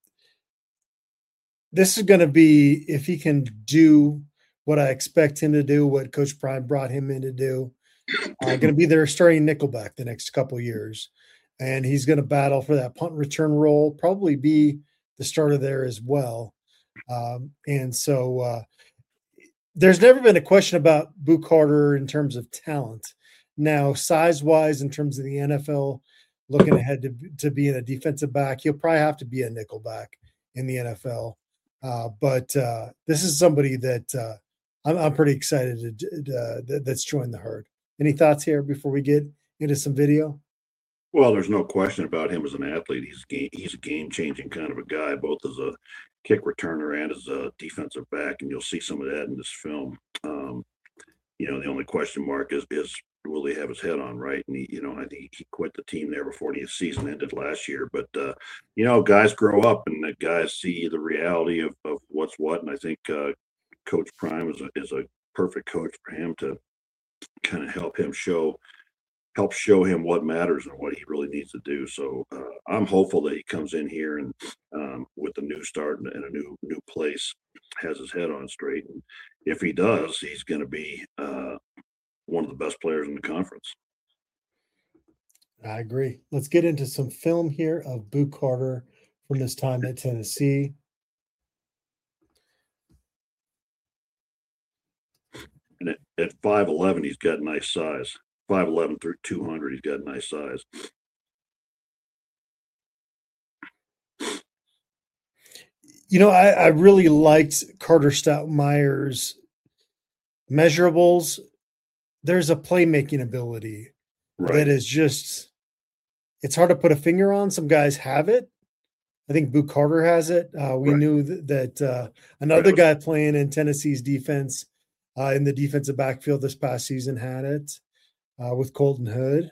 this is going to be, if he can do what I expect him to do, what Coach Prime brought him in to do, going to be their starting nickelback the next couple of years. And he's going to battle for that punt return role, probably be the starter there as well. And so there's never been a question about Boo Carter in terms of talent. Now, size-wise, in terms of the NFL, looking ahead to being a defensive back, he'll probably have to be a nickelback in the NFL. But this is somebody that I'm pretty excited that's joined the herd. Any thoughts here before we get into some video? Well, there's no question about him as an athlete. He's a game-changing kind of a guy, both as a kick returner and as a defensive back, and you'll see some of that in this film. The only question mark is will he have his head on right? And I think he quit the team there before the season ended last year. But guys grow up, and the guys see the reality of what's what. And I think Coach Prime is a perfect coach for him to kind of help show him what matters and what he really needs to do. So I'm hopeful that he comes in here and with a new start and a new place, has his head on straight. And if he does, he's going to be one of the best players in the conference. I agree. Let's get into some film here of Boo Carter from his time at Tennessee. And at 5'11", he's got nice size. 5'11" through 200, he's got nice size. You know, I really liked Carter Stoutmeier's measurables. There's a playmaking ability that is just, it's hard to put a finger on. Some guys have it. I think Boo Carter has it. We knew that another guy playing in Tennessee's defense in the defensive backfield this past season had it with Colton Hood.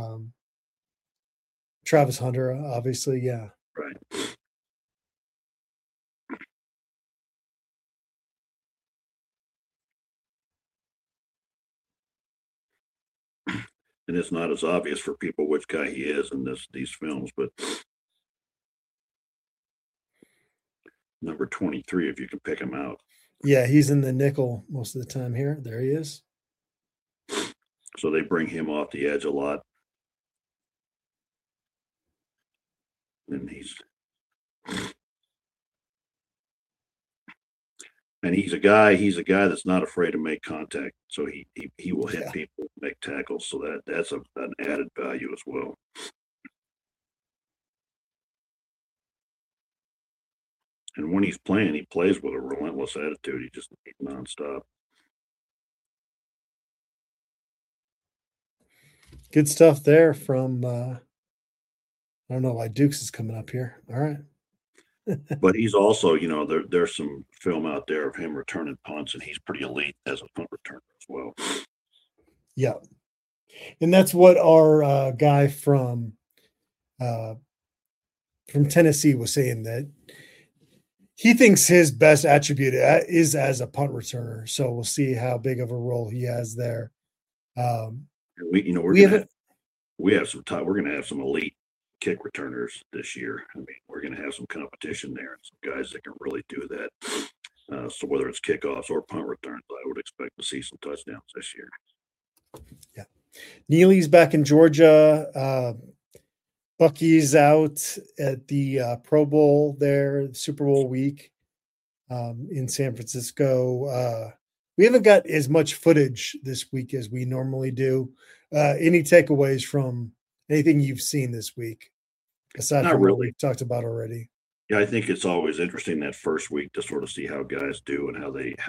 Travis Hunter, obviously, yeah. Right. And it's not as obvious for people which guy he is in these films, but number 23, if you can pick him out. Yeah, he's in the nickel most of the time here. There he is. So they bring him off the edge a lot. And he's a guy that's not afraid to make contact. So he will hit people, make tackles. So that's an added value as well. And when he's playing, he plays with a relentless attitude. He just nonstop. Good stuff there from I don't know why Dukes is coming up here. All right. But he's also, there's some film out there of him returning punts, and he's pretty elite as a punt returner as well. Yeah. And that's what our guy from Tennessee was saying, that he thinks his best attribute is as a punt returner. So we'll see how big of a role he has there. We're going to have some elite kick returners this year. I mean, we're going to have some competition there and some guys that can really do that. So whether it's kickoffs or punt returns, I would expect to see some touchdowns this year. Yeah. Neely's back in Georgia. Bucky's out at the Pro Bowl there, Super Bowl week in San Francisco. We haven't got as much footage this week as we normally do. Any takeaways from anything you've seen this week, aside from what we talked about already? Yeah, I think it's always interesting that first week to sort of see how guys do and how they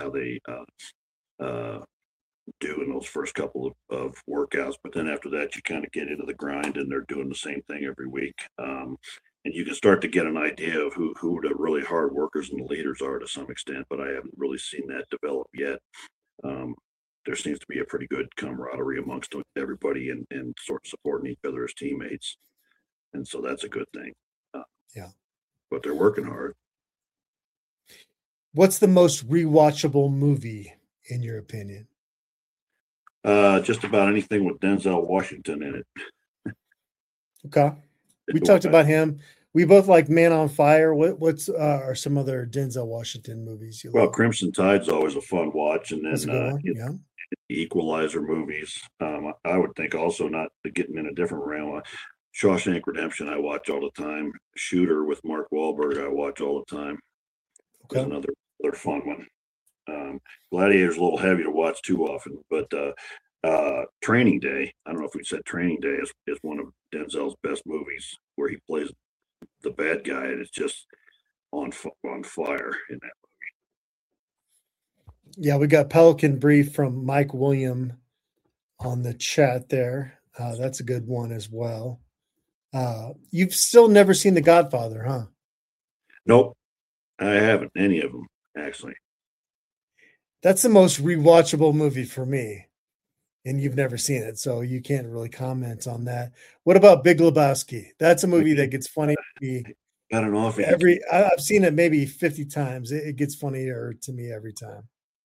do in those first couple of workouts. But then after that, you kind of get into the grind, and they're doing the same thing every week. And you can start to get an idea of who the really hard workers and the leaders are to some extent, but I haven't really seen that develop yet. There seems to be a pretty good camaraderie amongst everybody and sort of supporting each other as teammates. And so that's a good thing. But they're working hard. What's the most rewatchable movie in your opinion? Just about anything with Denzel Washington in it. Okay. We talked about him. We both like Man on Fire. What's are some other Denzel Washington movies you like? Well, Crimson Tide's always a fun watch, and then the Equalizer movies. I would think also, not getting in a different realm, Shawshank Redemption I watch all the time. Shooter with Mark Wahlberg I watch all the time. Okay. Another fun one. Gladiator's a little heavy to watch too often, but Training Day, I don't know if we said Training Day is one of Denzel's best movies, where he plays the bad guy, and it's just on fire in that movie. Yeah, we got Pelican Brief from Mike William on the chat there. That's a good one as well. You've still never seen The Godfather, huh? Nope, I haven't, any of them, actually. That's the most rewatchable movie for me, and you've never seen it, so you can't really comment on that. What about Big Lebowski? That's a movie that gets funny. I don't know if I've seen it maybe 50 times. It gets funnier to me every time.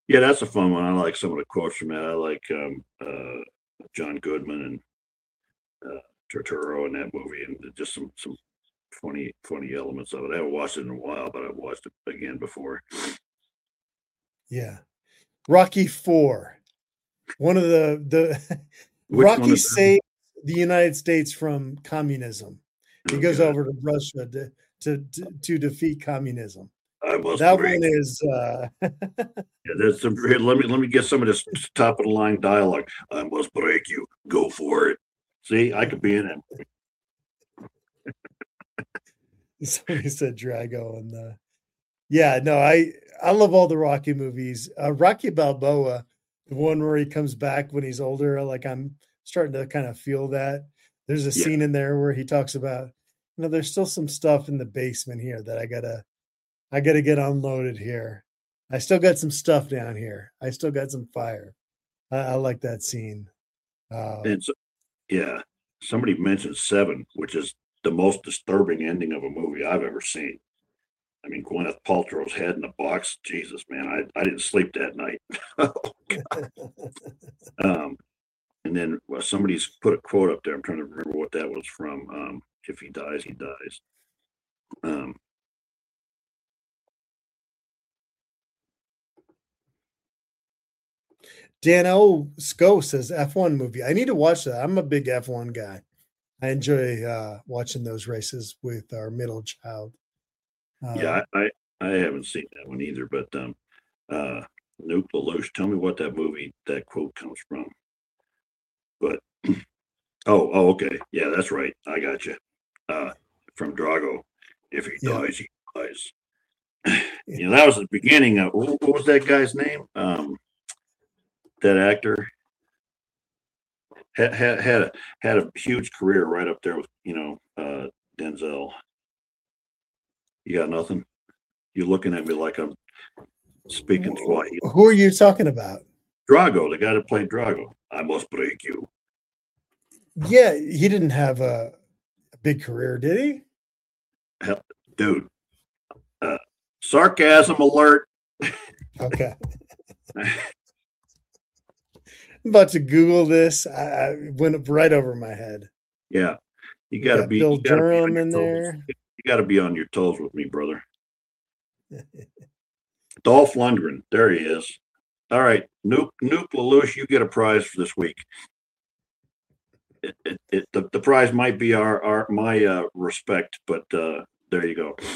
Yeah, that's a fun one. I like some of the quotes from that. I like John Goodman and Turturro in that movie, and just some funny elements of it. I haven't watched it in a while, but I've watched it again before. Yeah. Rocky 4. One of the Which one Rocky is that? saved the United States from communism. He Oh, goes God. over to Russia to defeat communism. I must That break. one is Yeah, there's some. Here, let me get some of this top of the line dialogue. I must break you. Go for it. See, I could be in it. somebody said Drago and yeah, no, I love all the Rocky movies. Rocky Balboa, the one where he comes back when he's older, like I'm starting to kind of feel that. There's a Yeah, scene in there where he talks about, there's still some stuff in the basement here that I gotta get unloaded here. I still got some stuff down here. I still got some fire. I like that scene. and so, yeah, somebody mentioned Seven, which is the most disturbing ending of a movie I've ever seen. I mean, Gwyneth Paltrow's head in the box. Jesus, man, I didn't sleep that night. um, and then somebody's put a quote up there. I'm trying to remember what that was from. If he dies, he dies. Um, Dano Sco says F1 movie. I need to watch that. I'm a big F1 guy. I enjoy watching those races with our middle child. yeah, I haven't seen that one either. But Nuke Lelouch, tell me what that movie that quote comes from. But okay, yeah, that's right. I got you. From Drago, if he Yeah. dies, he dies. That was the beginning of what was that guy's name? That actor had a huge career right up there with Denzel. You got nothing? You're looking at me like I'm speaking Swahili. Who are you talking about? Drago, the guy that played Drago. I must break you. Yeah, he didn't have a big career, did he? Hell, dude. Sarcasm alert. Okay. I'm about to Google this. I went right over my head. Yeah, you You got to got be. Bill You got to be on Durham your in toes. there. You got to be on your toes with me, brother. Dolph Lundgren. There he is. All right, Nuke Lelouch, you get a prize for this week. The prize might be my respect, but there you go.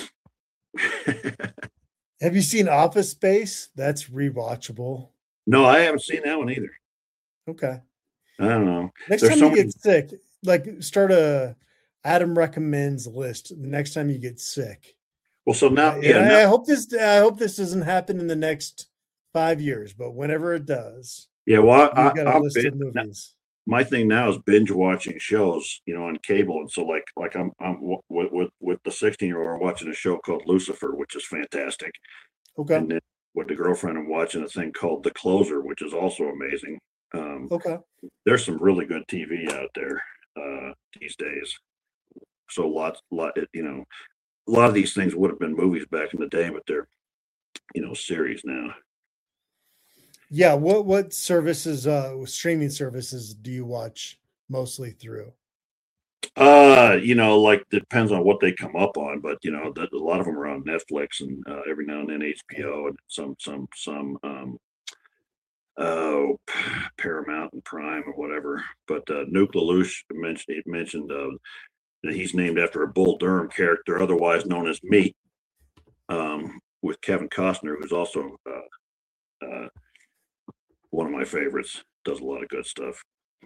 Have you seen Office Space? That's rewatchable. No, I haven't seen that one either. Okay. I don't know. Next There's time so you many. get sick, like start a Adam recommends list the next time you get sick. Well, so now, And yeah, I hope this doesn't happen in the next 5 years, but whenever it does, yeah. Well, you got a I'm list of movies. my thing now is binge watching shows, on cable, and so like I'm with the 16-year-old watching a show called Lucifer, which is fantastic, Okay. and then with the girlfriend I'm watching a thing called The Closer, which is also amazing. Okay. There's some really good TV out there these days. So a lot of these things would have been movies back in the day, but they're series now. Yeah. What services, streaming services do you watch mostly through? Like depends on what they come up on, but a lot of them are on Netflix and every now and then HBO and some Paramount and Prime or whatever. But Nuke Lelouch mentioned that he's named after a Bull Durham character, otherwise known as Meat, with Kevin Costner, who's also one of my favorites. Does a lot of good stuff.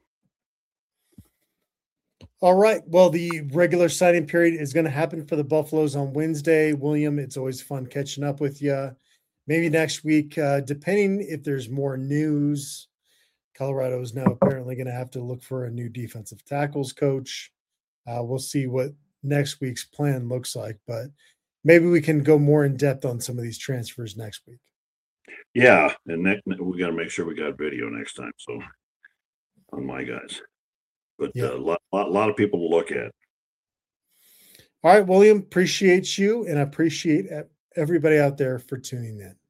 All right. Well, the regular signing period is going to happen for the Buffaloes on Wednesday. William, it's always fun catching up with you. Maybe next week, depending if there's more news. Colorado is now apparently going to have to look for a new defensive tackles coach. We'll see what next week's plan looks like, but maybe we can go more in depth on some of these transfers next week. Yeah, and we got to make sure we got video next time. So on my guys, but Yeah. a lot of people to look at. All right, William, appreciate you, and I appreciate everybody out there for tuning in.